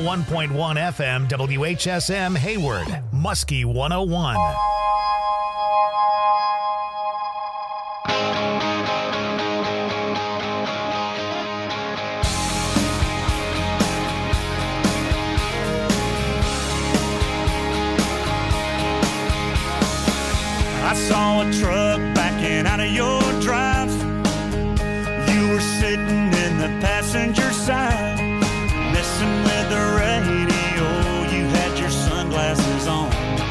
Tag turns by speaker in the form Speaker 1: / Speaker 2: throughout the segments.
Speaker 1: 101.1 FM WHSM Hayward, Muskie 101.
Speaker 2: I saw a truck backing out of your drive. You were sitting in the passenger side, messing with the radio. You had your sunglasses on.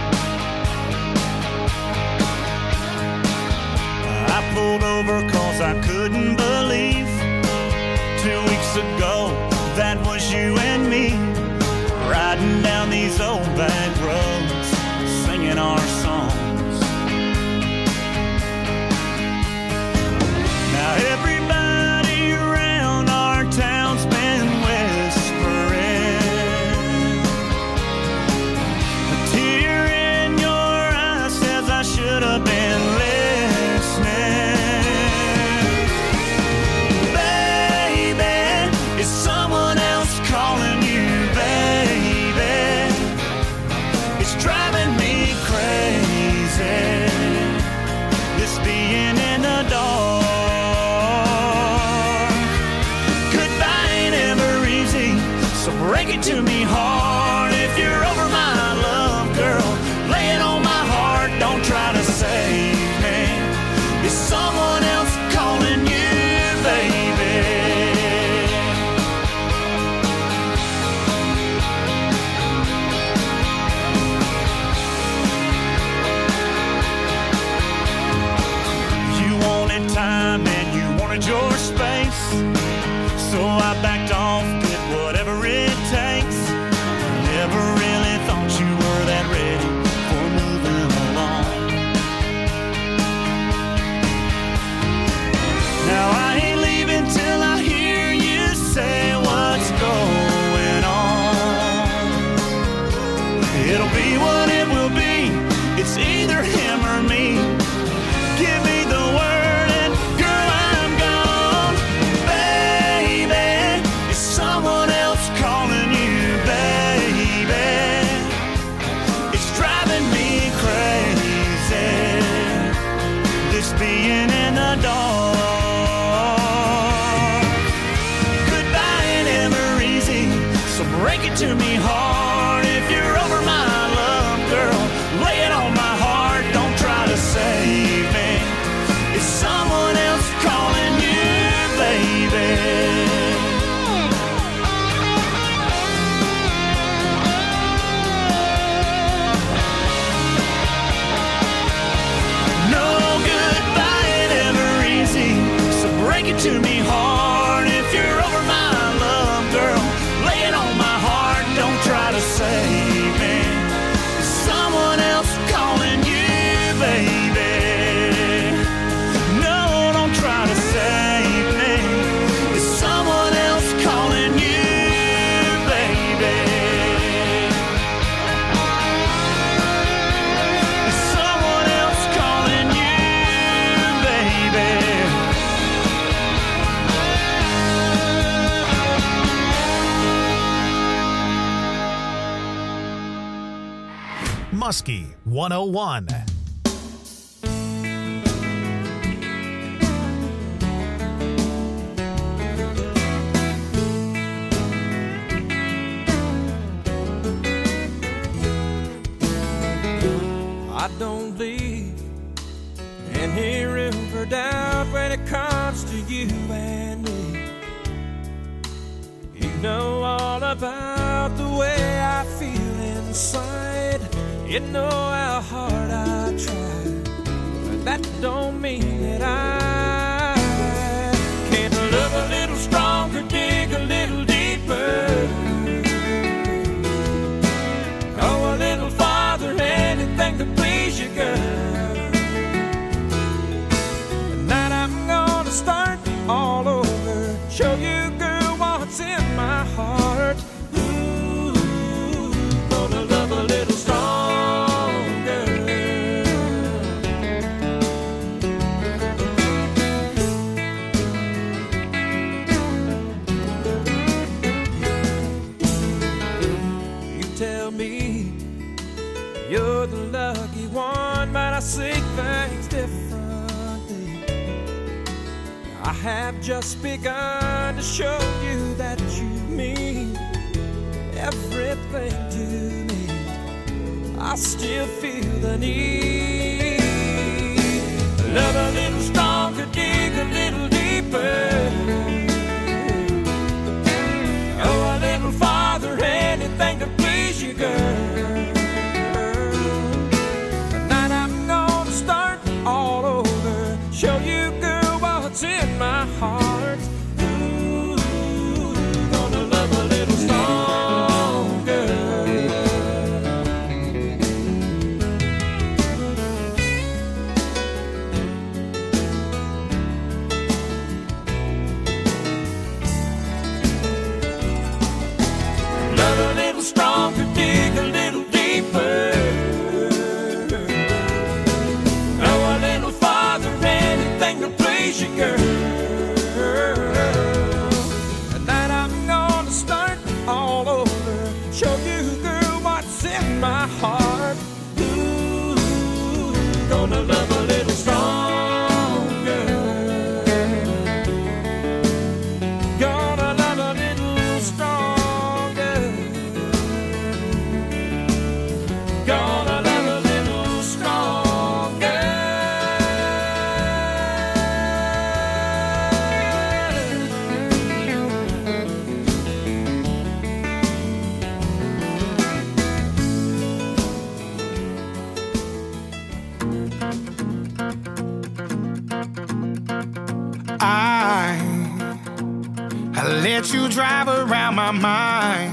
Speaker 2: I pulled over cause I couldn't believe 2 weeks ago that was you and me, riding down these old back roads, singing our songs. Now everybody around our town's been whispering. A tear in your eye says I should have been listening. Baby, is someone else calling you, baby? It's driving me crazy, this being in the dark. Break it to me hard if you're over my love, girl. Lay it on my heart, don't try to save me. Is someone else calling you, baby? You wanted time and you wanted your space, so I backed off, did whatever it takes. Never really thought you were that ready for moving along. Now I ain't leaving till I hear you say what's going on. It'll be what it will be, it's either him or me. Give me the word and girl, I'm gone. Baby, is someone else calling you, baby? It's driving me crazy, this being in the dark. Goodbye ain't ever easy, so break it to me hard if you're over my love, girl. Lay it on my heart, don't try to save me. Is someone else calling you, baby? Break it to me hard if you're over my love, girl. Lay it on my heart, don't try to save me. Is someone else calling you, baby? No, don't try to save me. Is someone else calling you, baby? Is someone else calling you, baby?
Speaker 1: Muskie 101.
Speaker 3: I don't leave any room for doubt when it comes to you and me. You know all about the way I feel inside. You know how hard I try, but that don't mean that I can't love a little stronger, dig a little deeper, go a little farther, anything to please you, girl. Tonight I'm gonna start all over, show you, girl, what's in my heart. Ooh, gonna love a little stronger. lucky one, but I see things differently. I have just begun to show you that you mean everything to me. I still feel the need. Love a little stronger, dig a little deeper. Oh, a little farther, anything to please you, girl. Tonight I'm gonna start all over, show you, girl, what's in my heart. Ooh, gonna love a little stronger. Love a little stronger, dig a little deeper. Oh, a little farther, anything to please you, girl. Tonight I'm gonna start all over, show you, girl, what's in my heart. Ooh, gonna love a little stronger. Gonna love a little stronger. Gonna love a little stronger.
Speaker 4: I let you drive around my mind.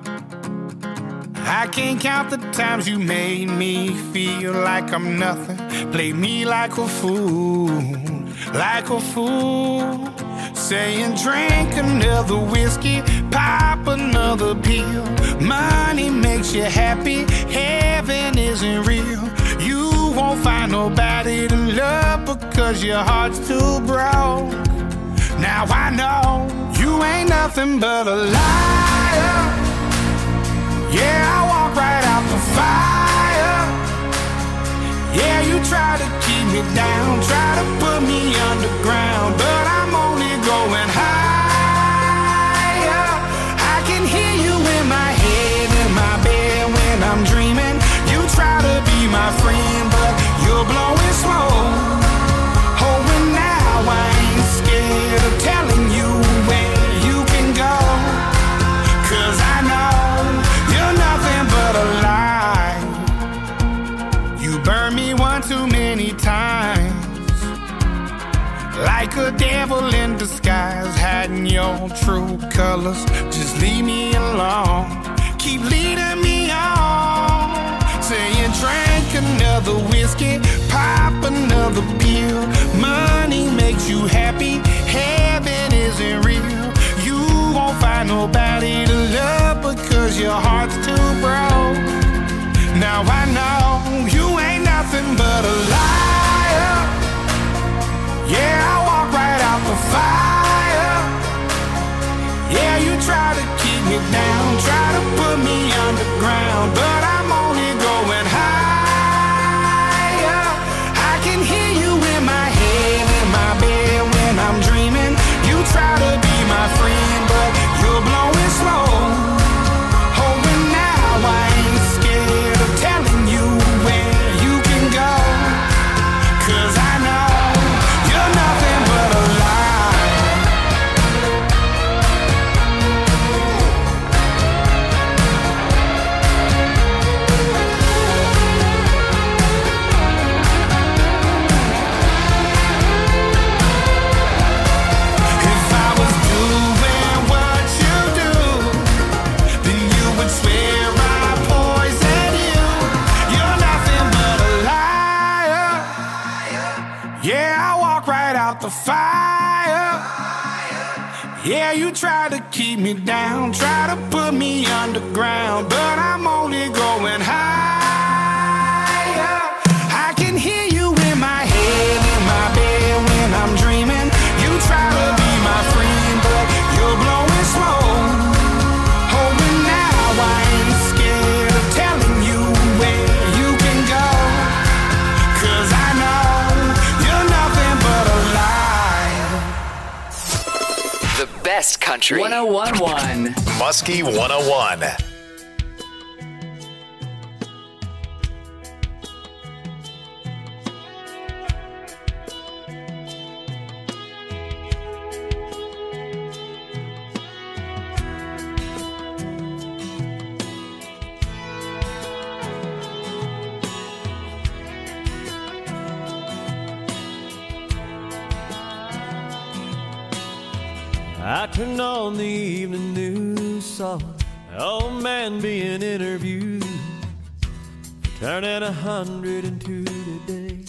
Speaker 4: I can't count the times you made me feel like I'm nothing. Play me like a fool, like a fool. Saying drink another whiskey, pop another pill. Money makes you happy, heaven isn't real. You won't find nobody to love because your heart's too broke. Now I know you ain't nothing but a liar. Yeah, I walk right out the fire. Yeah, you try to keep me down, try to put me underground, but I'm only going higher. I can hear you in my head, in my bed when I'm dreaming. You try to be my friend, but you're blowing smoke. Oh, and now I ain't scared of telling you where you can go, 'cause I know you're nothing but a lie. You burned me one too many times, like a devil in disguise, hiding your true colors. Just leave me alone, keep leading me on. Saying drink another whiskey, pop another pill. Money makes you happy, heaven isn't real. You won't find nobody to love because your heart's too broke. Now I know you ain't nothing but a liar. Yeah, I walk right out the fire. Yeah, you try to keep me down, try to put me underground, but I'm only going higher. I can hear you in my head, in my bed when I'm dreaming. You try to be my friend, but you're blowing smoke. Oh, and now I ain't scared of telling you where you can go, 'cause I know you're nothing but a lie. If I was doing what you do, then you would swear I poisoned you. You're nothing but a liar. Yeah, I walk right out the fire. Yeah, you try to keep me down, try to put me underground, but I'm only going higher. I can hear you in my head, in my bed when I'm dreaming. You try to be my friend, but you're blowing smoke. Oh, and now I ain't scared of telling you where you can go,
Speaker 5: Country
Speaker 6: 101.1
Speaker 1: Muskie 101.
Speaker 3: I turned on the evening news, saw an old man being interviewed, turning 102 today.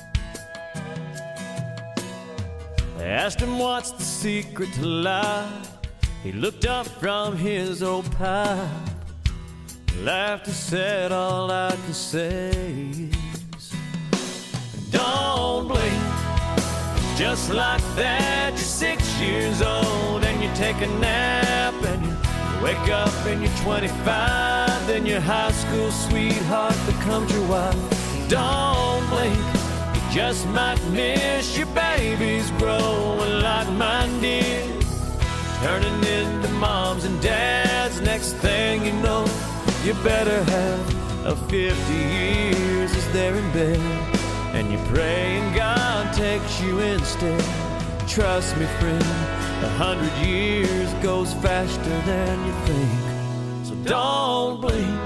Speaker 3: They asked him what's the secret to life. He looked up from his old pipe, laughed and said, all I can say is, don't blink. Just like that, you're 6 years old and you take a nap and you wake up and you're 25. Then your high school sweetheart becomes your wife. Don't blink, you just might miss your babies growing like mine did, turning into moms and dads. Next thing you know, you better have a 50 years as they're in bed. And you pray and God takes you instead. Trust me, friend, 100 years goes faster than you think. So don't blink.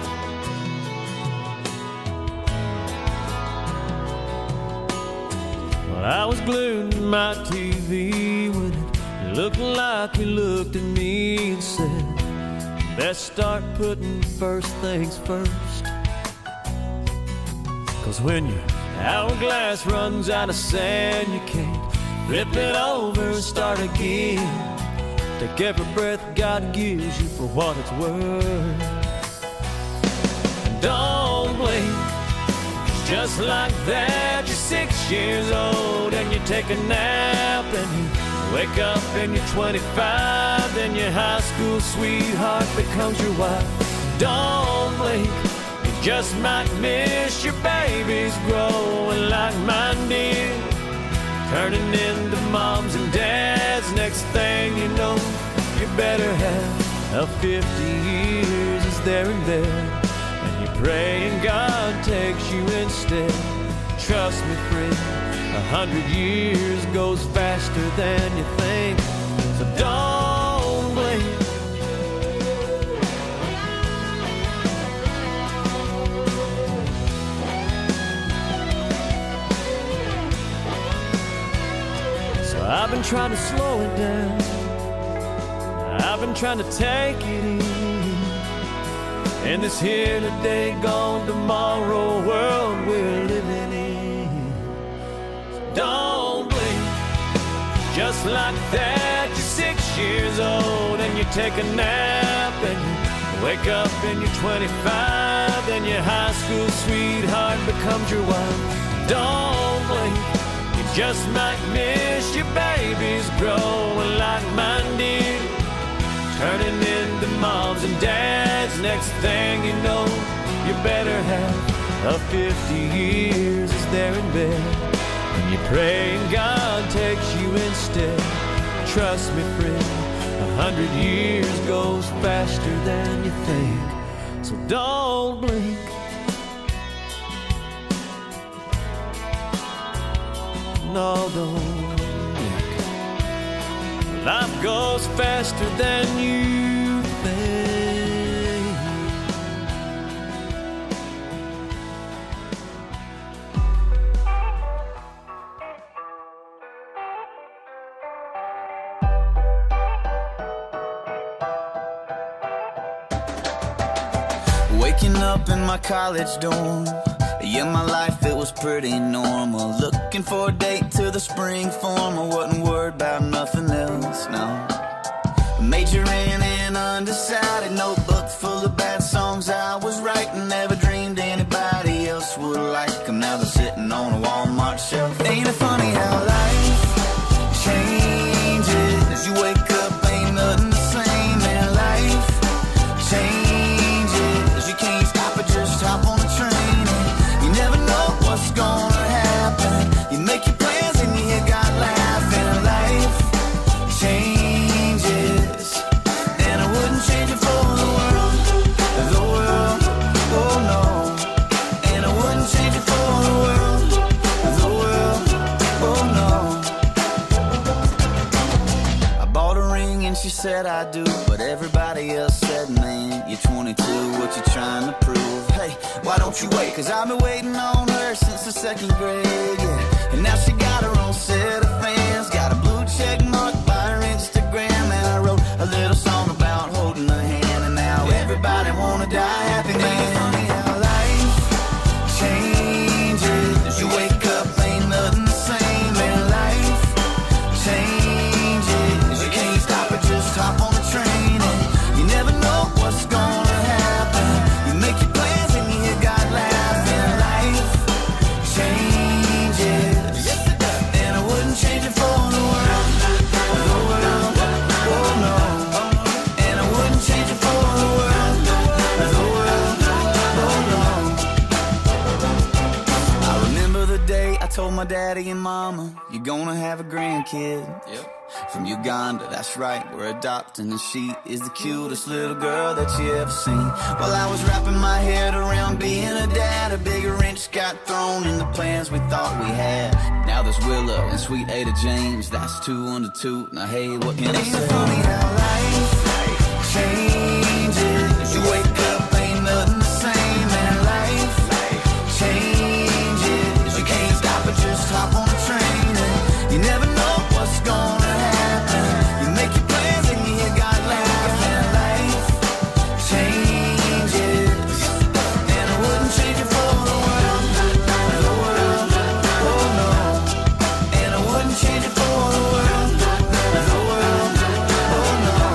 Speaker 3: Well, I was glued to my TV when it looked like you looked at me and said, best start putting first things first. 'Cause when your hourglass runs out of sand, you can't flip it over and start again. Take every breath God gives you for what it's worth. And don't blink. Just like that, you're 6 years old and you take a nap and you wake up and you're 25. Then your high school sweetheart becomes your wife. Don't blink. Just might miss your babies growing like mine did, turning into moms and dads. Next thing you know, you better have a 50 years as they're in bed. And you pray and God takes you instead. Trust me, friend, 100 years goes faster than you think. So don't blink. I've been trying to slow it down. I've been trying to take it easy. In this here today, gone tomorrow world we're living in. So don't blink. Just like that, you're 6 years old and you take a nap and you wake up and you're 25. Then your high school sweetheart becomes your wife. Don't blink. Just might miss your babies growing like mine did, turning into moms and dads. Next thing you know, you better have a 50 years as they're in bed. And you pray and God takes you instead. Trust me, friend, 100 years goes faster than you think. So don't blink. No, don't blink. Life goes faster than you think.
Speaker 7: Waking up in my college dorm. Yeah, my life, it was pretty normal. Looking for a date to the spring form. I wasn't worried about nothing else, no. Majoring in undecided, notebook full of bad songs I was writing. Never dreamed anybody else would like them. Now they're sitting on a Walmart shelf. Ain't it funny how life changes? As you wake up, ain't nothing the same. And life changes. You can't stop it, just hop on the train. Never know what's gonna happen. You make your plans and you hear God laughing. Life changes. said I do, but everybody else said, man, you're 22, what you trying to prove? Hey, why don't you wait? Cause I've been waiting on her since the 2nd grade, yeah. And now she got her own set of fans, got a blue check mark by her Instagram, and I wrote a little song about holding her hand, and now everybody wanna die happy, man. Funny how life changes. You wake up, ain't nothing the same, and life changes. You can't stop it, just hop on the train, and you never know what's gonna happen. You make your plans and you got laughing. Life changes, yes it does, and I wouldn't change it for the world. The world, oh no, and I wouldn't change it for the world. The world, oh no. I remember the day I told my daddy and mama, you're gonna have a grandkid. Yep. From Uganda, that's right, we're adopting, and she is the cutest little girl that you ever seen. While I was wrapping my head around being a dad, a big wrench got thrown in the plans we thought we had. Now there's Willa and sweet Ada James, that's 2 under 2. Now hey, what can I say? Ain't it funny how life changes? You wake up, ain't nothing the same, and life changes. You can't stop it, just hop on the train, and you never know what's gonna happen. You make your plans and you got laughing. Life changes, and I wouldn't change it for the world. The world, oh no, and I wouldn't change it for the world. The world, oh no.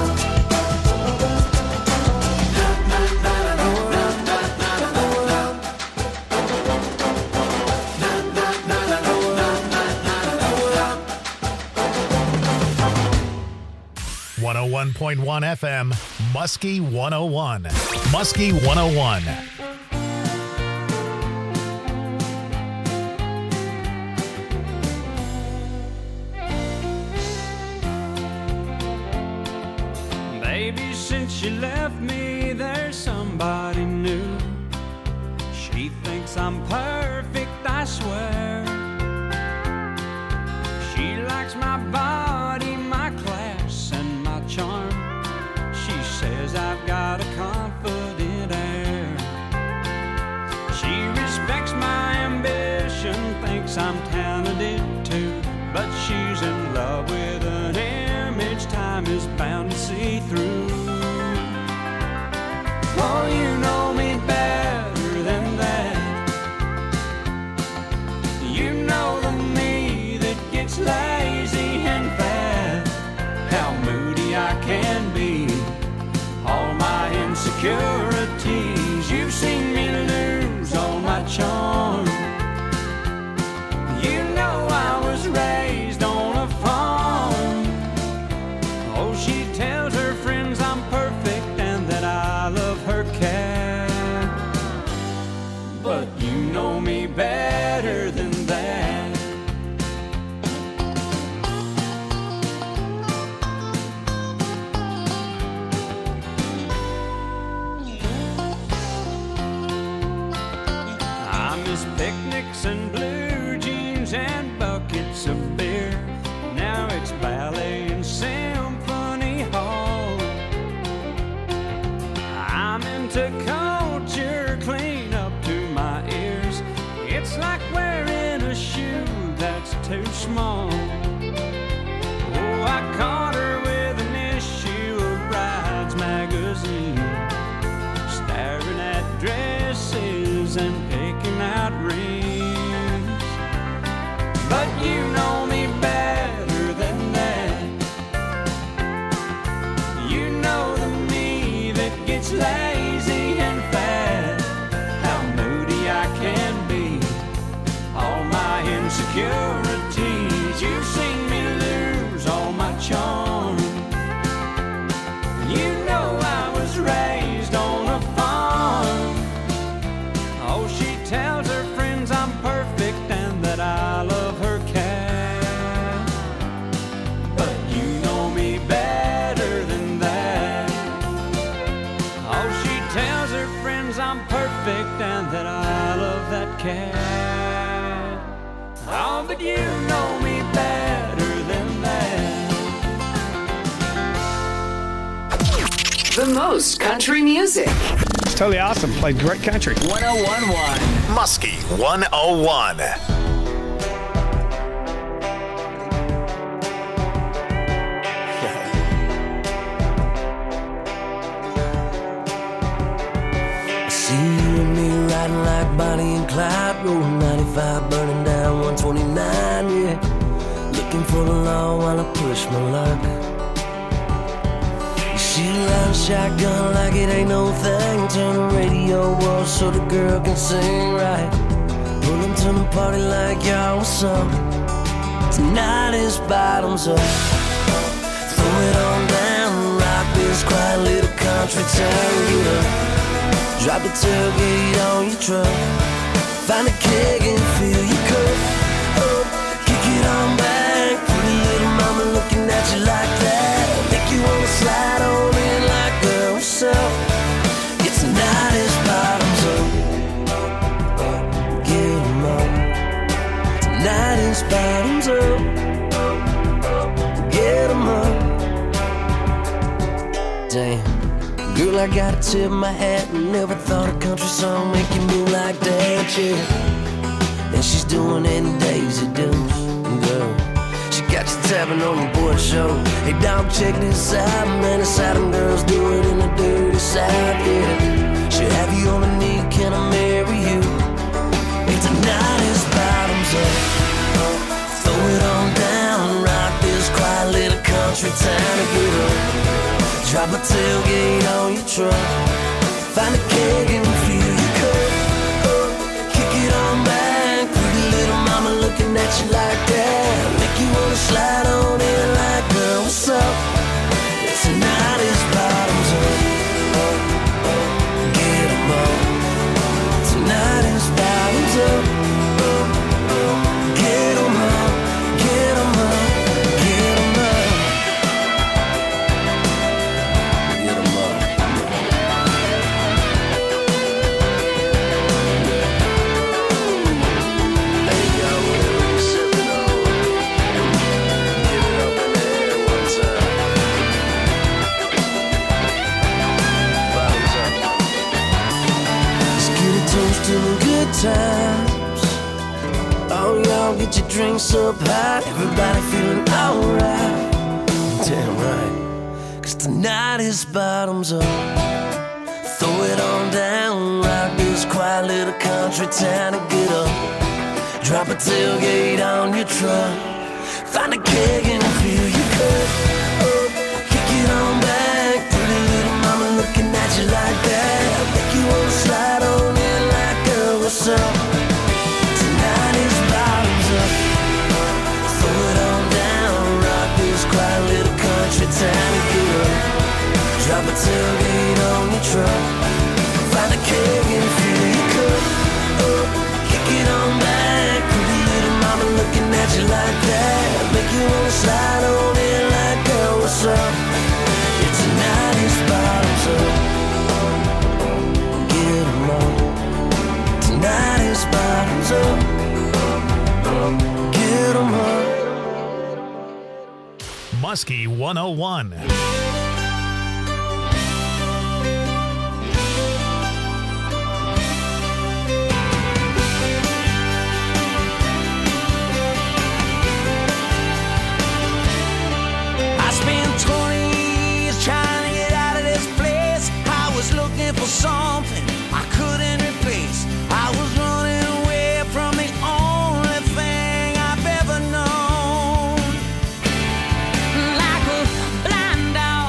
Speaker 1: .1 FM, Muskie 101. Muskie 101.
Speaker 3: Baby, since you left me, there's somebody new. She thinks I'm perfect, I swear. She likes my body, my class, and my charm. She says I've got a confident air. She respects my ambition, thinks I'm talented too, but she's in love with an image time is bound to see through. Oh, you know me better than that. You know the me that gets lazy and fat, how moody I can be, all my insecurities. You've seen me lose all my charm. You know I was raised on a farm. Oh, she tells her friends I'm perfect and that I love her cat, but you know me better than that. I miss picnics and blue jeans and buckets of beer. Now it's ballet and symphony hall. I'm into culture clean up to my ears. It's like wearing a shoe that's too small. Oh, I caught her with an issue of Brides magazine, staring at dresses and picking out rings. But you know me better than that. You know the me that gets lazy and fat, how moody I can be, all my insecurities. You've seen me lose all my charm. You know I was raised on a farm. Oh, she tells her friends I'm perfect and that I love her cat, but you know me better than that. Oh, she tells her friends I'm perfect and that I love that cat. Oh, but you know me better than that.
Speaker 5: The most country music.
Speaker 6: It's totally awesome. Played great country.
Speaker 7: 101.1
Speaker 1: Muskie 101.
Speaker 8: See you and me riding like Bonnie and Clyde, rolling 95, burning down 129, yeah. Looking for the law while I push my luck. You shoot out a shotgun like it ain't no thing. Turn the radio off so the girl can sing right. Pull them to the party like y'all, what's up? Tonight is bottoms up. Throw it on down, rock this quiet little country town, get up. Drop the tailgate on your truck. Find a keg and fill your cup. Oh, kick it on back. Pretty little mama looking at you like that. Make you wanna slide on in like, girl, what's up? It's tonight is bottoms up. Get 'em up. Tonight is bottoms up. Get 'em up. Damn. Girl, I gotta tip my hat and never thought a country song make you move like that, yeah. And she's doing it in Daisy Dukes, girl. She got you tapping on your board show. Hey, dog, check this out, man. It's how them girls do it in the dirty South, yeah. She'll have you on a knee, can I marry you? And tonight is bottoms up. Throw it on down, rock this quiet little country town to get up. Drop a tailgate on your truck. Find a keg and fill your cup. Kick it on back. Pretty little mama looking at you like that. Make you wanna slide on in like, girl, what's up? Tonight is bottoms up. Get 'em up. Tonight is bottoms up. Get 'em up. Get 'em up. Get 'em up. To the good times. Oh, y'all get your drinks up high. Everybody feeling alright. Damn right. 'Cause tonight is bottoms up. Throw it on down. Rock this quiet little country town and get up. Drop a tailgate on your truck. Find a keg and fill your cup. Kick it on back. Pretty little mama looking at you like that. Make you wanna slide on in like, girl, what's up? Tonight is bottoms up. Throw it on down. Rock this quiet little country town and get up. Drop a tailgate on your truck. Find a keg and fill your cup. Kick it on back. Pretty little mama looking at you like that. Make you wanna slide on in like, girl, what's up? It's tonight is bottoms up. Get 'em up. Tonight is bottoms up. Get 'em up.
Speaker 1: Muskie 101.
Speaker 2: I spent 20 years trying to get out of this place. I was looking for something I couldn't replace. I was running away from the only thing I've ever known. Like a blind dog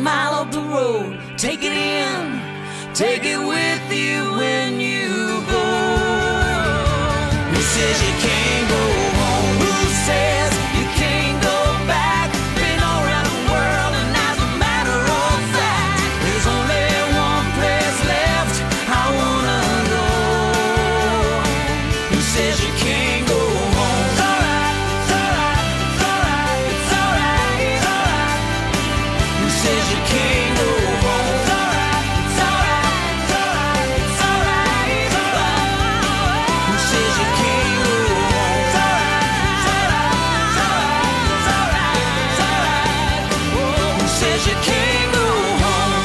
Speaker 2: mile up the road. Take it in, take it with you when you go. Who says you can't go home? Who says you can't go back? Been all around the world and as a matter of fact, there's only one place left I wanna go. Who says you can't go home? It's alright, it's alright, it's alright, it's alright, it's alright. Who says you can't go home? It's alright, it's alright, it's alright, it's alright, it's alright. Who says you can't go home? It's alright, it's alright, it's alright, it's alright, it's alright. Who says you can't go home?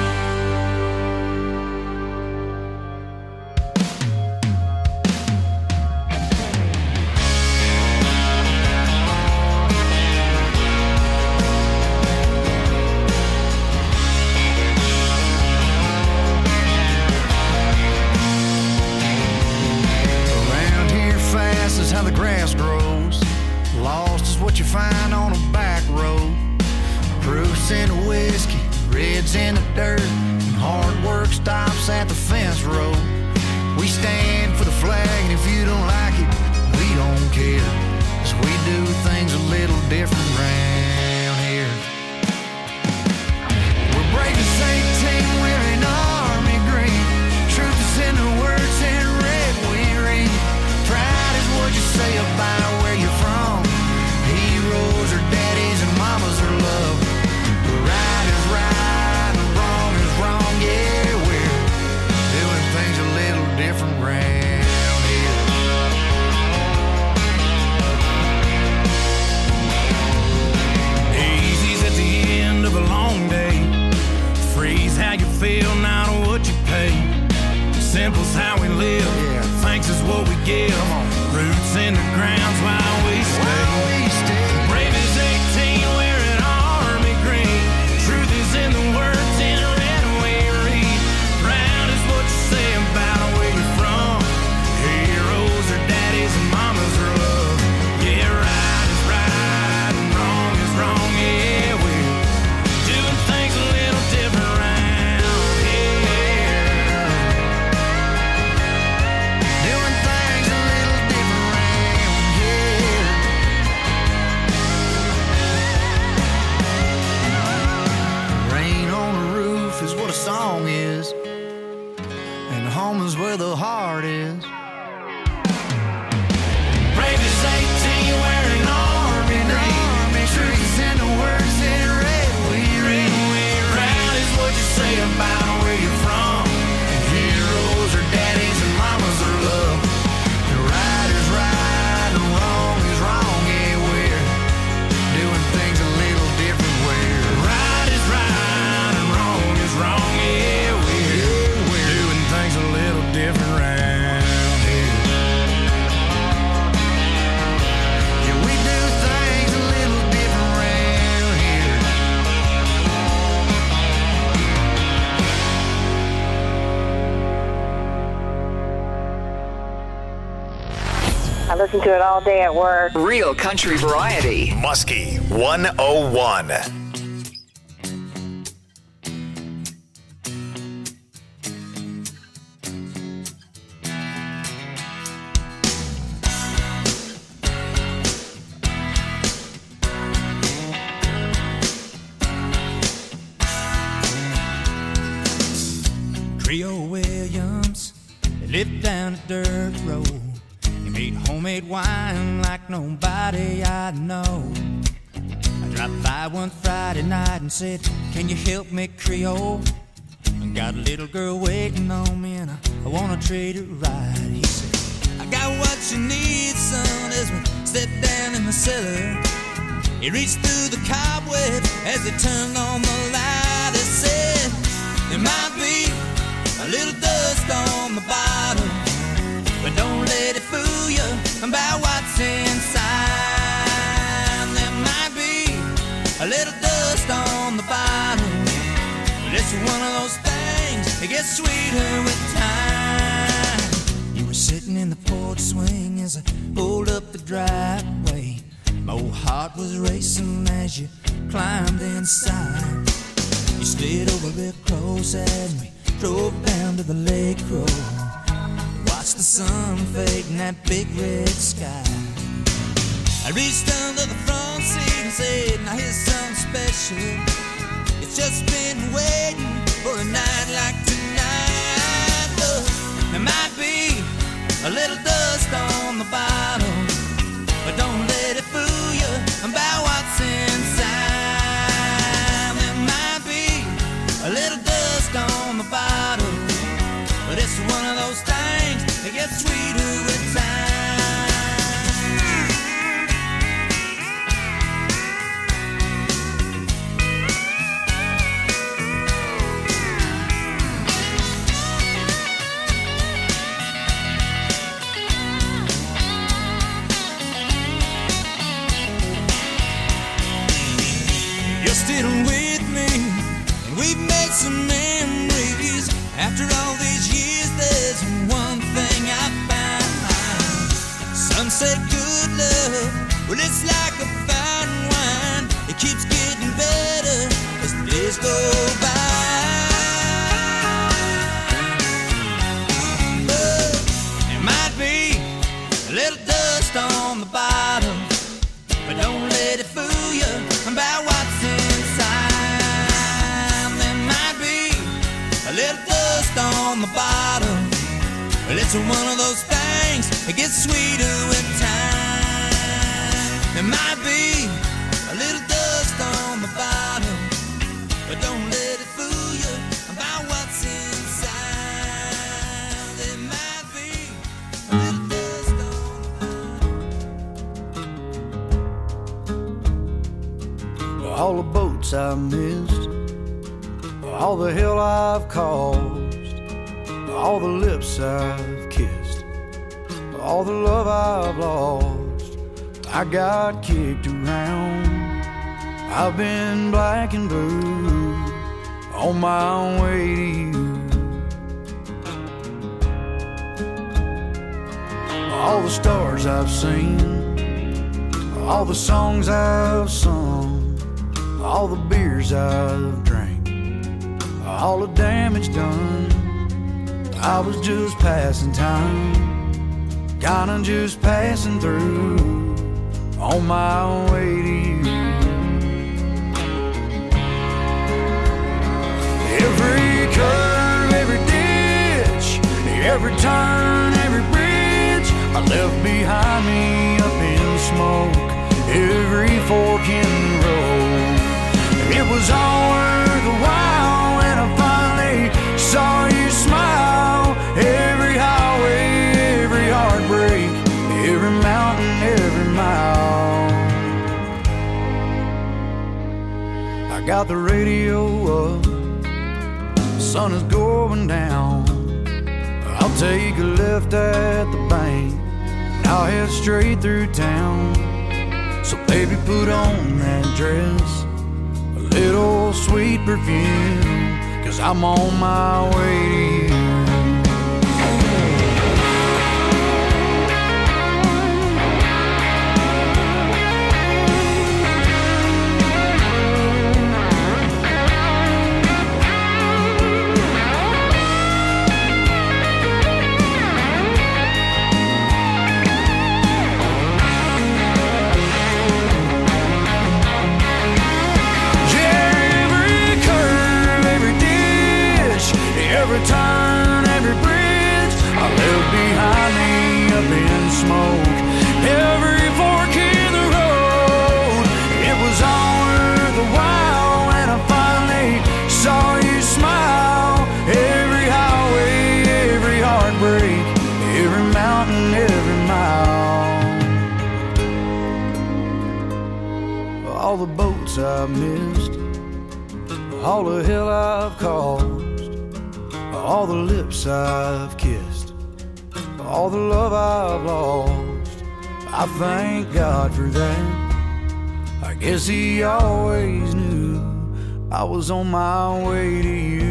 Speaker 4: Around here fast is how the grass grows. Lost is what you find on a back road. Proofs in the whiskey, reds in the dirt, and hard work stops at the fence road. We stand for the flag, and if you don't like it, we don't care, 'cause we do things a little different round here. We're brave as 18, wearing army green. Truth is in the words in red we read. Pride is what you say about where you're from. Heroes are daddies and mamas are love. Right is right and wrong is wrong. Yeah, we're doing things a little different round here.
Speaker 2: Easy's at the end of a long day. Free's how you feel, not what you pay. Simple's how we live.
Speaker 4: Yeah.
Speaker 2: Thanks is what we give. Roots in the ground's why we stay. Brave as 18, wearing army green. Truth is in the words in red we read. Proud is what you say about where you're from. Heroes are daddies and mamas are love. Yeah, right is right and wrong is wrong. Yeah, we're doing things a little different round here.
Speaker 4: Doing things a little different round here. Rain on the roof is what a song is, and home is where the heart is.
Speaker 2: Brave as 18, wearing army green.
Speaker 4: Truth is in the words in red we read.
Speaker 2: Proud is what you say about where you're from.
Speaker 4: Heroes are daddies and mamas are love. The right is right and wrong is wrong. Yeah, we're doing things a little different.
Speaker 2: Right is right and wrong is wrong. Yeah, we're doing things a little different round here.
Speaker 4: Yeah, we do things a little different round here.
Speaker 9: I listen to it all day at work.
Speaker 5: Real country variety.
Speaker 1: Muskie 101.
Speaker 3: Creole Williams lived down a dirt road. He made homemade wine like nobody I know. I dropped by one Friday night and said, "Can you help me, Creole? I got a little girl waiting on me and I wanna treat her right." He said, "I got what you need, son," as we stepped down in the cellar. He reached through the cobweb as he turned on the light. He said, "There might be a little dust on the bottom, but don't let it fool you about what's inside. There might be a little dust on the bottom, but it's one of those things that gets sweeter with time." You were sitting in the porch swing as I pulled up the driveway. My old heart was racing as you climbed inside.
Speaker 2: slid over real close as we drove down to the lake road. Watched the sun fade in that big red sky. I reached under the front seat and said, now here's something special. It's just been waiting for a night like tonight. Look, there might be a little dust on the bottom, but don't let it fool you about what's inside. There might be a little dust on the bottom, but it's one of those things that gets sweeter with time. You're still with me, and we've made some memories. After all these years, there's one thing I found. Some say good love, well, it's like a fine wine. It keeps getting better as the days go by. But there might be a little dust on the bottom, but don't let it fool you about what's inside. There might be a little dust on the bottom, but it's one of those things that gets sweeter with time. There might be a little dust on the bottom, but don't let it fool you about what's inside. There might be a little dust on the bottom.
Speaker 10: All the boats I missed, all the hell I've caused, all the lips I've kissed, all the love I've lost. I got kicked around, I've been black and blue on my way to you. All the stars I've seen, all the songs I've sung, all the beers I've drank, all the damage done. I was just passing time, kinda just passing through on my way to you. Every curve, every ditch, every turn, every bridge I left behind me up in smoke. Every fork in the road, it was all worth the while when I finally saw you smile. Every highway, every heartbreak, every mountain, every mile. I got the radio up, the sun is going down. I'll take a left at the bank, and I'll head straight through town. So baby, put on that dress, a little sweet perfume, 'cause I'm on my way to you. Every turn, every bridge I left behind me up in smoke. Every fork in the road, it was all worth the while when I finally saw you smile. Every highway, every heartbreak, every mountain, every mile. All the boats I've missed, all the hell I've caused, all the lips I've kissed, all the love I've lost. I thank God for that. I guess He always knew I was on my way to you.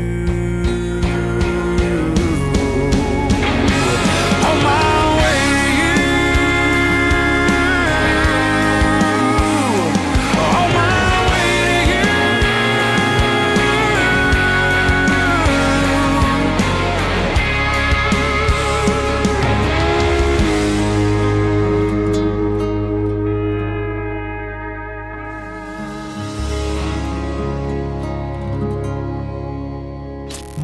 Speaker 10: On my way to you. On my way to you.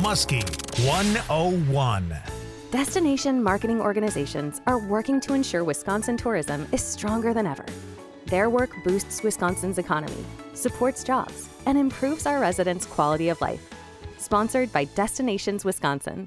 Speaker 1: Muskie 101.
Speaker 11: Destination marketing organizations are working to ensure Wisconsin tourism is stronger than ever. Their work boosts Wisconsin's economy, supports jobs, and improves our residents' quality of life. Sponsored by Destinations Wisconsin.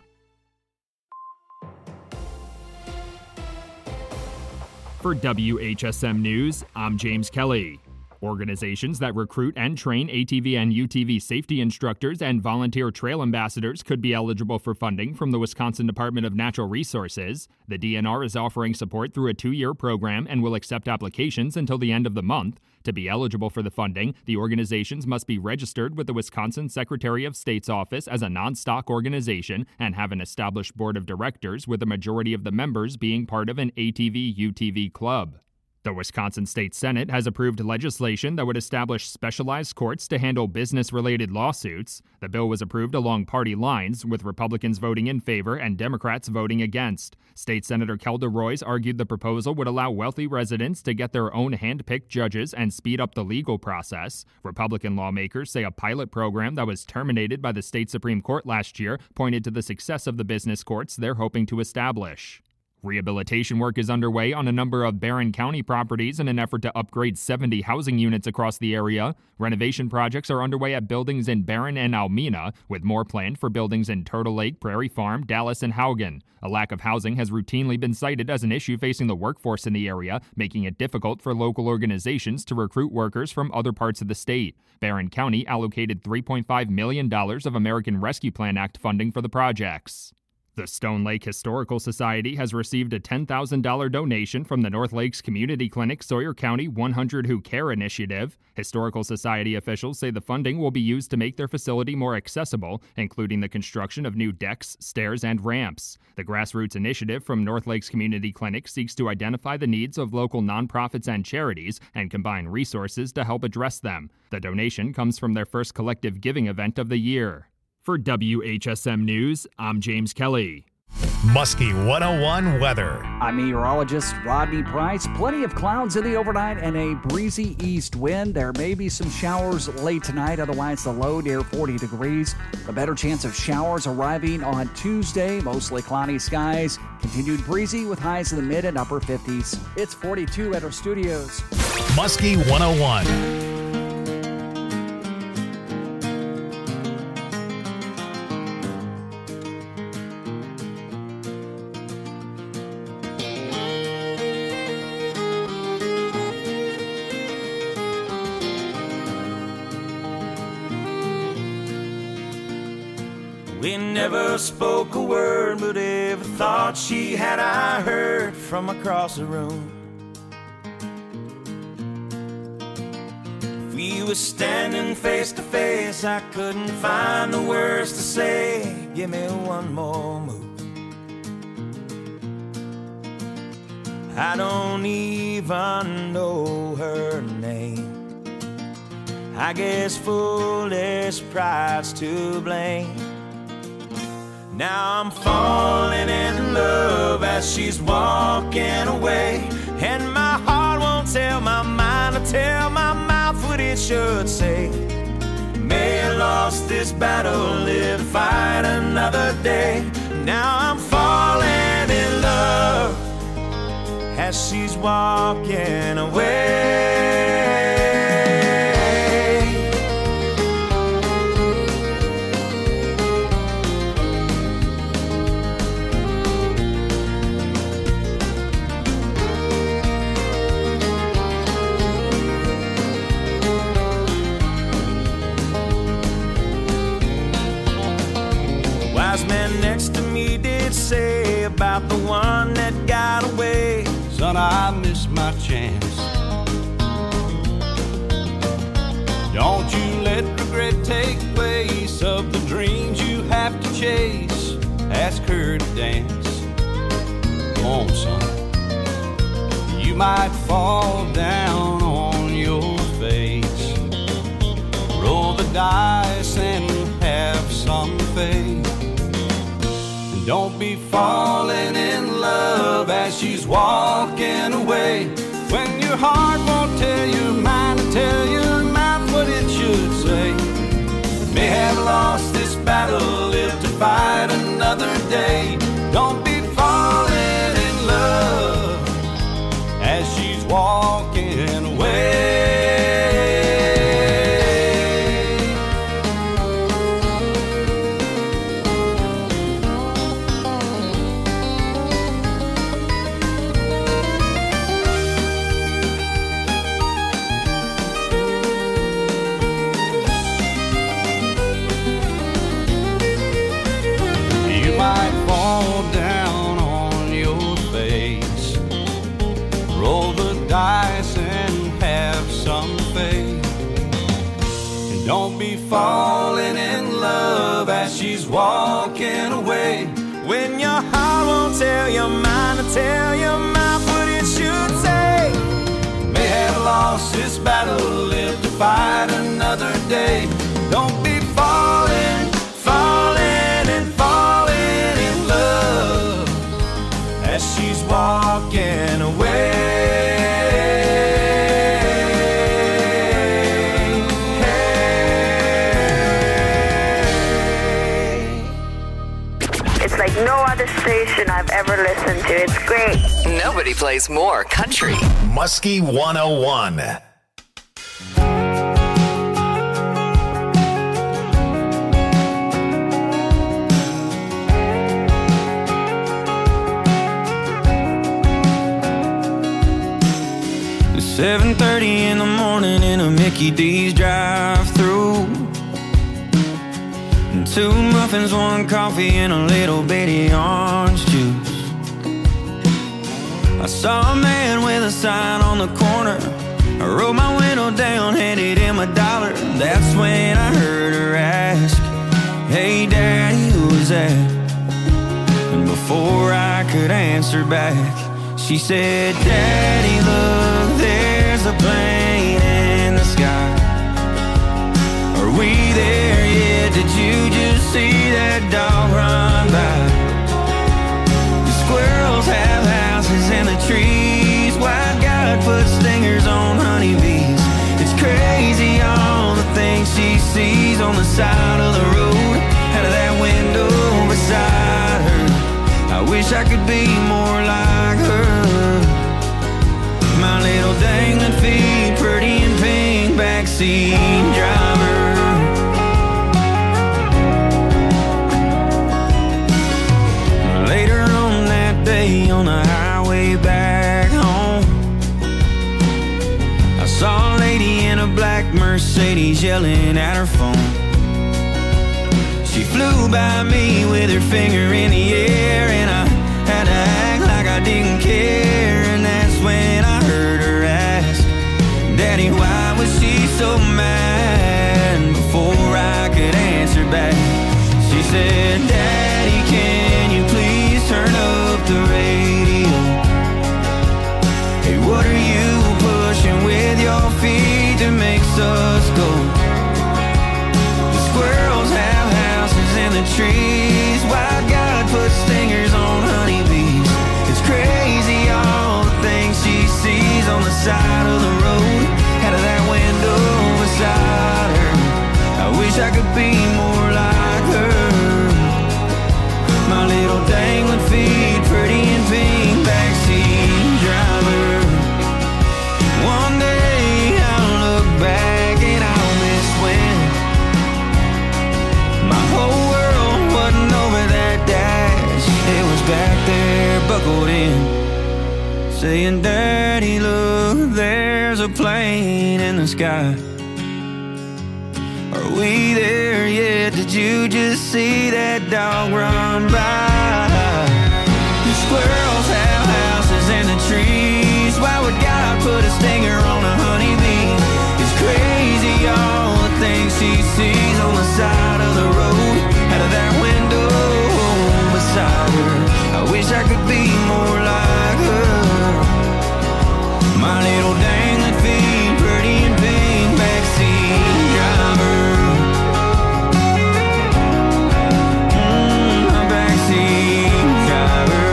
Speaker 12: For WHSM News, I'm James Kelly. Organizations that recruit and train ATV and UTV safety instructors and volunteer trail ambassadors could be eligible for funding from the Wisconsin Department of Natural Resources. The DNR is offering support through a 2-year program and will accept applications until the end of the month. To be eligible for the funding, the organizations must be registered with the Wisconsin Secretary of State's office as a non-stock organization and have an established board of directors, with a majority of the members being part of an ATV-UTV club. The Wisconsin State Senate has approved legislation that would establish specialized courts to handle business-related lawsuits. The bill was approved along party lines, with Republicans voting in favor and Democrats voting against. State Senator Kelda Roys argued the proposal would allow wealthy residents to get their own hand-picked judges and speed up the legal process. Republican lawmakers say a pilot program that was terminated by the state Supreme Court last year pointed to the success of the business courts they're hoping to establish. Rehabilitation work is underway on a number of Barron County properties in an effort to upgrade 70 housing units across the area. Renovation projects are underway at buildings in Barron and Almena, with more planned for buildings in Turtle Lake, Prairie Farm, Dallas, and Haugen. A lack of housing has routinely been cited as an issue facing the workforce in the area, making it difficult for local organizations to recruit workers from other parts of the state. Barron County allocated $3.5 million of American Rescue Plan Act funding for the projects. The Stone Lake Historical Society has received a $10,000 donation from the North Lakes Community Clinic Sawyer County 100 Who Care initiative. Historical Society officials say the funding will be used to make their facility more accessible, including the construction of new decks, stairs, and ramps. The grassroots initiative from North Lakes Community Clinic seeks to identify the needs of local nonprofits and charities and combine resources to help address them. The donation comes from their first collective giving event of the year. For WHSM News, I'm James Kelly.
Speaker 1: Muskie 101 weather.
Speaker 13: I'm meteorologist Rodney Price. Plenty of clouds in the overnight and a breezy east wind. There may be some showers late tonight, otherwise the low near 40 degrees. A better chance of showers arriving on Tuesday. Mostly cloudy skies. Continued breezy with highs in the mid and upper 50s. It's 42 at our studios.
Speaker 1: Muskie 101.
Speaker 2: We never spoke a word, but every thought she had I heard from across the room. If we were standing face to face, I couldn't find the words to say. Give me one more move. I don't even know her name. I guess foolish pride's to blame. Now I'm falling in love as she's walking away, and my heart won't tell my mind or tell my mouth what it should say. May have lost this battle, live to fight another day. Now I'm falling in love as she's walking away. Man next to me did say about the one that got away.
Speaker 14: Son, I missed my chance. Don't you let regret take place of the dreams you have to chase. Ask her to dance. Come on, son. You might fall down on your face. Roll the dice and have some faith. Don't be falling in love as she's walking away, when your heart won't tell your mind and tell your mouth what it should say. May have lost this battle, lived to another day. Don't be falling in love as she's walking away. Don't be falling in love as she's walking away. When your heart won't tell your mind to tell your mouth what it should say. May have lost this battle, live to fight another day. Don't be falling, falling and falling in love as she's walking away.
Speaker 9: No other station I've ever listened to. It's great.
Speaker 5: Nobody plays more country.
Speaker 1: Muskie 101.
Speaker 15: It's 7:30 in the morning in a Mickey D's drive-thru. 2 muffins, 1 coffee, and a little bitty orange juice. I saw a man with a sign on the corner. I rolled my window down, handed him $1. That's when I heard her ask, "Hey Daddy, who was that?" And before I could answer back, she said, "Daddy, look, there's a plane in the sky. Are we there yet? Did you just see that dog run by? The squirrels have houses in the trees. White God put stingers on honeybees. It's crazy all the things she sees on the side of the road, out of that window beside her. I wish I could be more like her. My little dangling feet, pretty and pink, backseat driver." Later on that day on the highway back home, I saw a lady in a black Mercedes yelling at her phone. She flew by me with her finger in the air, and I had to act like I didn't care. And that's when I heard her ask, "Daddy, why was she so mad?" And before I could answer back, she said, "Daddy, can you please turn up the radio? Hey, what are you pushing with your feet that makes us go? The squirrels have houses in the trees. Why God put stingers on honeybees? It's crazy all the things she sees on the side of the road, out of that window beside her. I wish I could be more like her. My little dangling feet, pretty and pink, backseat driver. One day I'll look back and I'll miss when my whole world wasn't over that dash. It was back there, buckled in, saying, "Daddy, look, there's a plane in the sky. Are we there yet? Did you just see that dog run by? The squirrels have houses in the trees. Why would God put a stinger on a honeybee? It's crazy all the things she sees on the side of the road, out of that window beside her. I wish I could be more like her. My little dangling feet, pretty and pink, backseat driver." My backseat driver.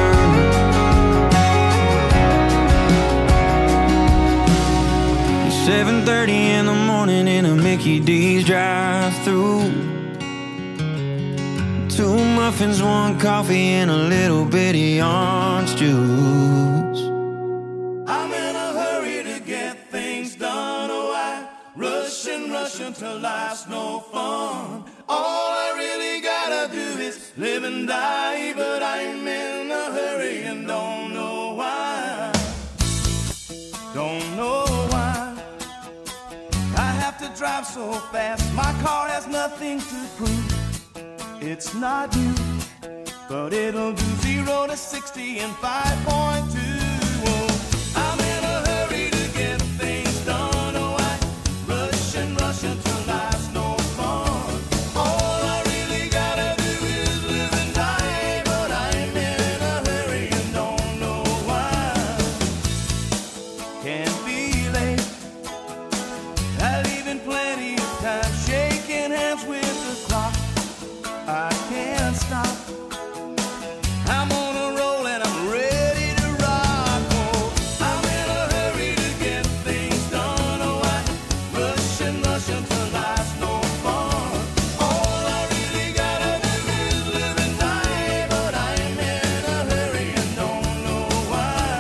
Speaker 15: 7:30 in the morning in a Mickey D's drive-thru. 2 muffins, 1 coffee, and a little bitty orange juice.
Speaker 2: I'm in a hurry to get things done. Oh, I rush until life's no fun. All I really gotta do is live and die, but I'm in a hurry and don't know why. Don't know why I have to drive so fast. My car has nothing to prove. It's not you, but it'll do 0 to 60 in 5.2. Oh, I'm in a hurry to get things done. Oh, I rush until life's no fun. All I really gotta do is live and die, but I'm in a hurry and don't know why. Can't be late. I leave in plenty of time, shaking hands with the clock. I can't stop. I'm on a roll and I'm ready to rock. Oh, I'm in a hurry to get things done. Oh, I rush until life's no fun. All I really gotta do is live and die, but I'm in a hurry and don't know why.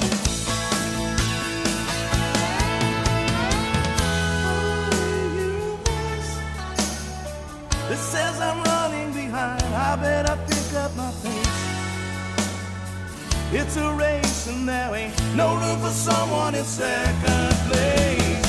Speaker 2: This says I'm running behind. I better pick up my pace. It's a race and there ain't no room for someone in second place.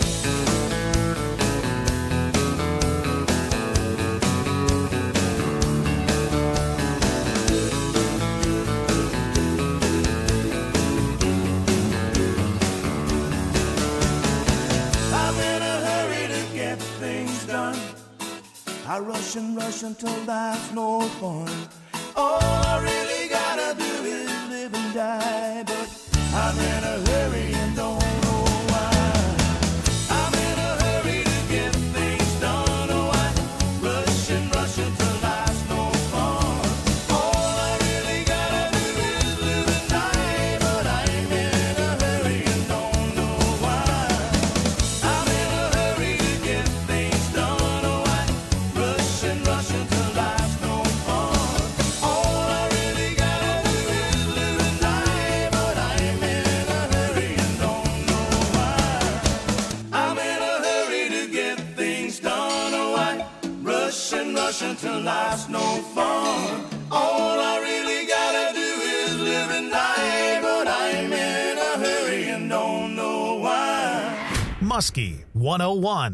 Speaker 2: I'm in a hurry to get things done. I rush until life's no fun. All I really gotta do is live and die, but I'm in a hurry and don't know why. I'm in a hurry to get things done. Oh, I rush until life's no fun. All I really gotta do is live and die, but I'm in a hurry and don't know why. I'm in a hurry to get things done. Oh, I rush until life's no fun. All I really gotta do is live and die, but I'm in a hurry and don't know why. I'm in a hurry to get things done. Oh, I rush until life's no fun. All I really gotta do is live and die, but I'm in a hurry and don't know why.
Speaker 1: Muskie 101.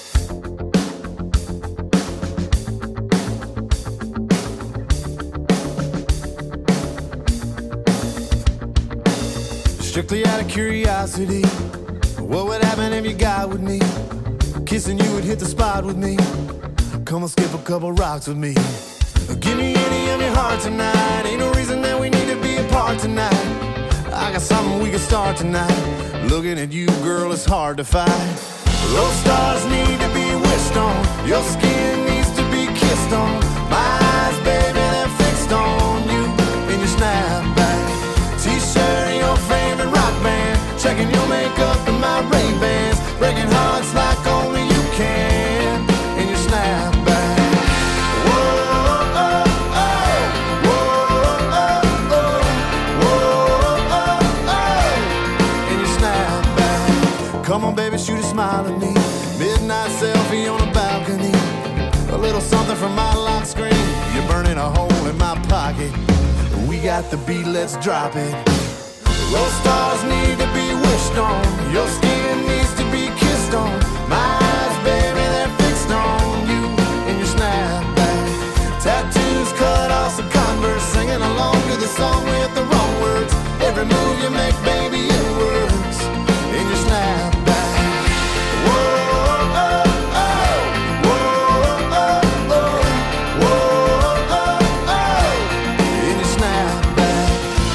Speaker 16: Strictly out of curiosity, what would happen if you got with me? Kissing you would hit the spot with me. Come and skip a couple rocks with me. Give me any of your heart tonight. Ain't no reason that we need to be apart tonight. I got something we can start tonight. Looking at you, girl, it's hard to fight. Those stars need to be wished on. Your skin needs to be kissed on. My eyes, baby, they're fixed on you in your snapback. T-shirt and your favorite rock band. Checking your makeup and my Ray-Bans. Breaking hearts like only you can in your snapback. Whoa, oh, oh. Whoa, oh, oh. Whoa, oh, oh. In your snapback. Come on, baby, shoot a smile at me. Midnight selfie on a balcony. A little something from my lock screen. You're burning a hole in my pocket. We got the beat, let's drop it. Those stars need to be wished on. Your skin needs to be kissed on. My eyes, baby, they're fixed on you in your snapback. Tattoos cut off some Converse. Singing along to the song with the wrong words. Every move you make, baby, it works in your snapback. Whoa, oh, oh. Whoa, oh, oh. Whoa, oh, oh. In your snapback.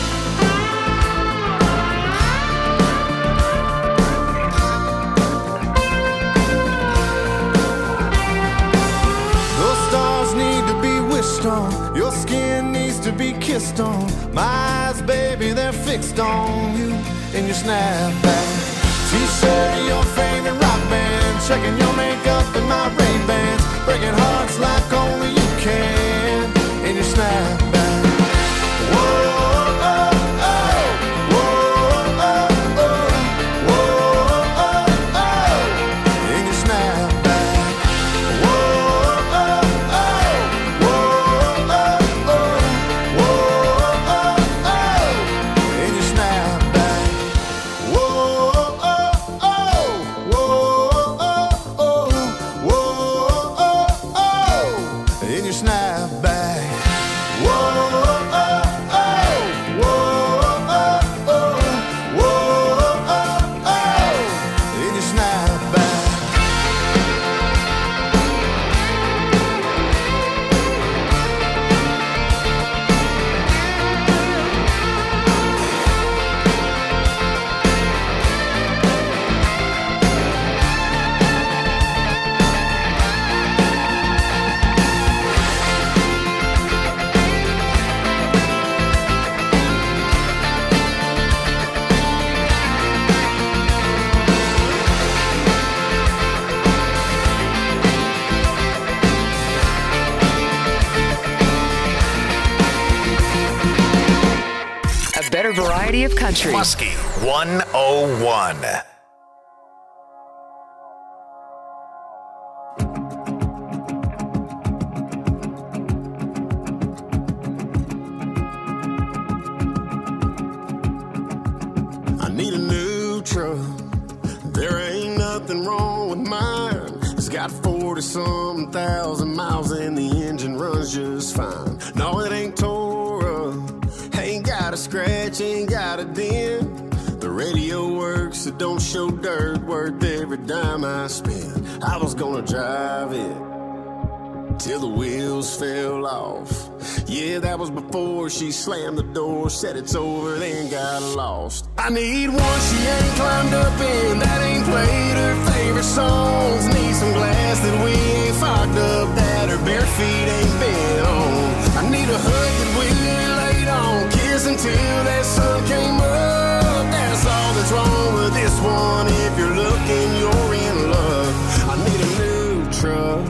Speaker 16: Those stars need to be wished on. Your skin needs to be kissed on. My eyes, baby, they're fixed on you in your snapback. T-shirt and your favorite rock band. Checking your makeup and my Ray-Bans. Breaking hearts like only you can in your snapback. Whoa, oh, oh, whoa, oh, oh, whoa, oh, oh, in your snapback.
Speaker 5: Better variety of country.
Speaker 1: Muskie 101.
Speaker 16: I need a new truck. There ain't nothing wrong with mine. It's got 40-something thousand miles and the engine runs just fine. No, it ain't tore up. Ain't got a scratch, ain't got a dent. The radio works, it don't show dirt. Worth every dime I spend. I was gonna drive it till the wheels fell off. Yeah, that was before she slammed the door, said it's over, then got lost. I need one she ain't climbed up in, that ain't played her favorite songs. Need some glass that we ain't fogged up, that her bare feet ain't been on. I need a hood that we laid on, kiss until that sun came up. That's all that's wrong with this one. If you're looking, you're in luck. I need a new truck.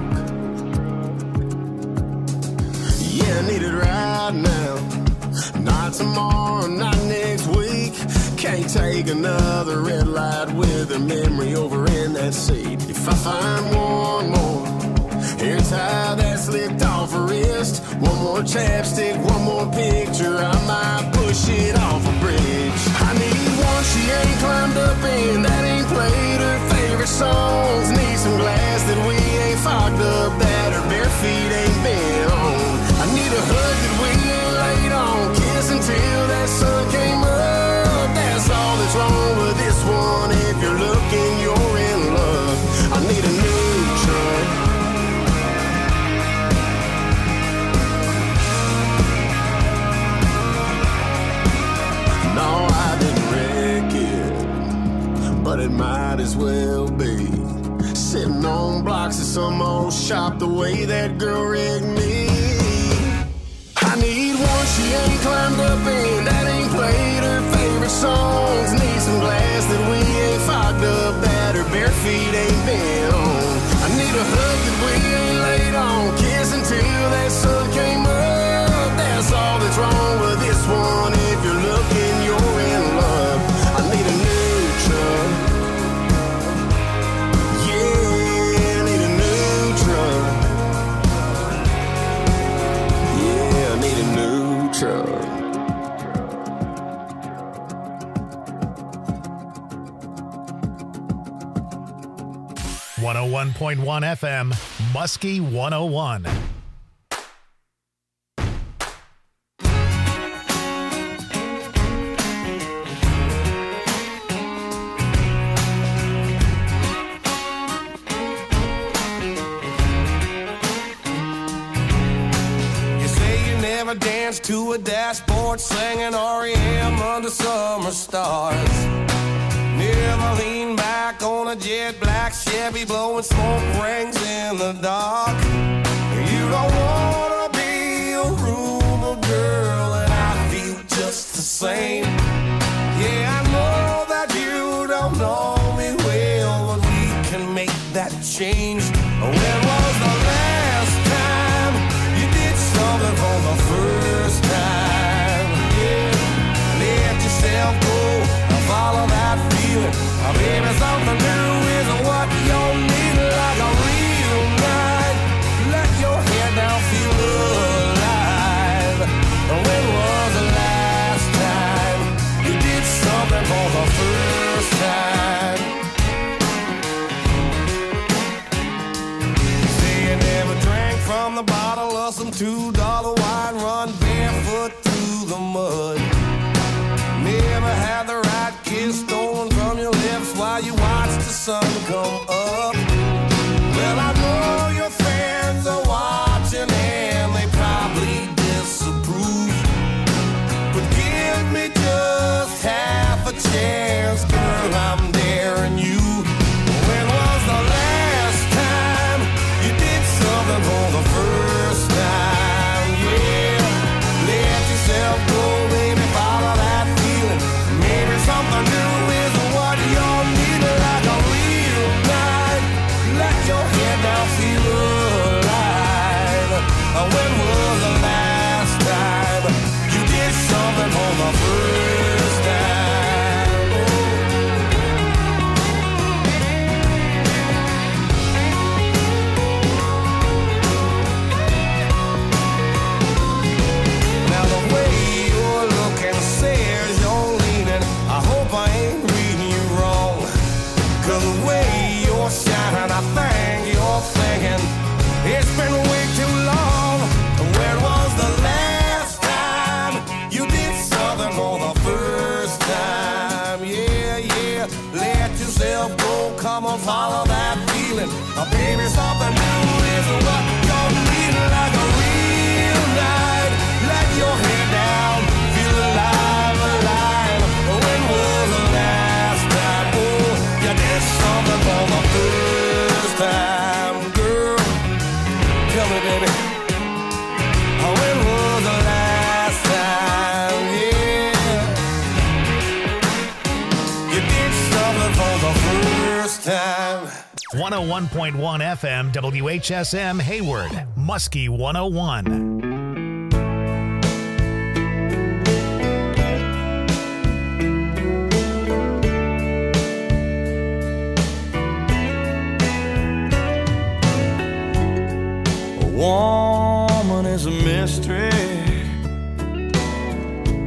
Speaker 16: Yeah, I need it right now. Not tomorrow, not next week. Can't take another red light with a memory over in that seat. If I find one more hair tie that's slicked off her wrist, one more chapstick, one more picture, I might push it off a bridge. I need one she ain't climbed up in, that ain't played her favorite songs. Need some glass that we ain't fogged up, that her bare feet ain't been on. I need a hood that we ain't laid on, kiss until that sun came up. That's all that's wrong with this one. If you're looking, you're in love. I need a new truck. No, I didn't wreck it, but it might as well be. Sitting on blocks of some old shop the way that girl rigged me. I need one she ain't climbed up in, that ain't played her favorite songs. Need some glass that we ain't fogged up, that her bare feet ain't been on. I need a hood that we ain't laid on, kiss until that sun came up. That's all that's wrong with this one. If you're looking, you're in love. I need a new truck. Yeah, I need a new truck. Yeah, I need a new truck.
Speaker 1: 101.1 FM, Muskie 101.
Speaker 8: Dance to a dashboard singing REM under summer stars. Never lean back on a jet black Chevy blowing smoke rings in the dark. You don't wanna be a rumor girl, and I feel just the same. Yeah, I know that you don't know me well, but we can make that change. When was the last time you did something for the first time? Yeah, let yourself go and follow that feeling. Maybe something new is what you need, like a real night. Let your head down. bottle of some $2 wine, run barefoot through the mud. Never had the right kiss stolen from your lips while you watch the sun come up. Well, I know your friends are watching and they probably disapprove, but give me just half a chance, girl, I'm daring you. When was the last time you did something for the first time? Yeah, let yourself go, baby, follow that feeling. Maybe something new is what you're needing, like a real night. Let your head down, feel alive. When was the last time you did something for the first time? Now the way you're looking says you're leaning. I hope I ain't reading you wrong, 'cause the way you're shining, I think you're thinking it's been way too long. When was the last time you did something for the first time? Yeah, yeah, let yourself go, come on, follow that feeling. Baby, something new is what you're needing, like a real night. Let your head down, feel alive, alive. When was the last time, oh, you did something for the first time, girl? Tell me, baby. When was the last time, yeah, you did something for the first time?
Speaker 1: 101.1 FM WHSM Hayward, Muskie 101.
Speaker 8: A woman is a mystery.